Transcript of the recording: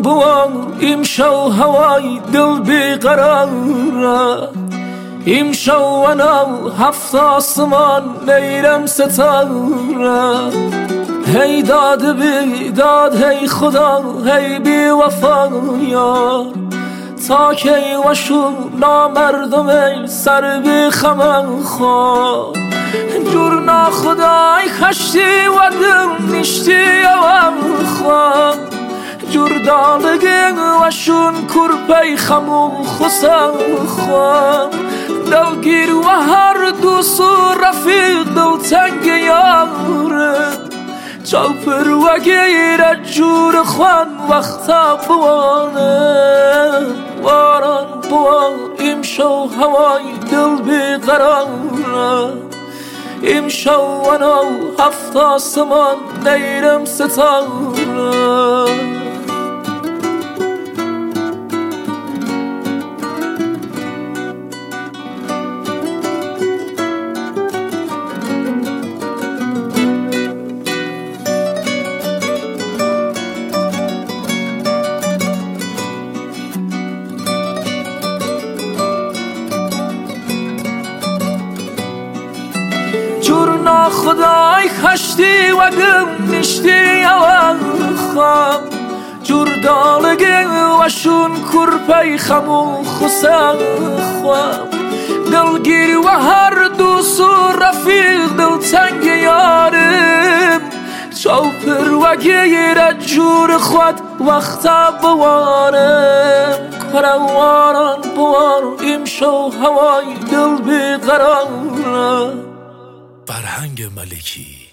بوان امشو هوای دل بیقراره امشو انا هفت آسمان نیرم ستاره هی داد بیداد هی خدا هی بی وفایا تا کی وشون نامردم ای سر بی خمن خواه جور ناخدای خشتی و دل نشتی اوام خواه جور دالگین وشون کرپی خمو خسن خواه دلگیر و هر دوست و رفیق دل تنگ یاره چاپر و گیرد جور خوان وقتا بوانه واران بوان امشو هوای دل بیقراره امشو انا هفت آسمان نیرم ستاره جور ناخدای خشتی و گم نشتی اوان خواب جور دالگین وشون کرپی خمو خسن خواب دلگیر و هر دوست و رفیق دل تنگ یارم چاپر و گیرد جور خود وقتا بوارم کرواران بوار امشو هوای دل بیقراره. فرهنگ ملکی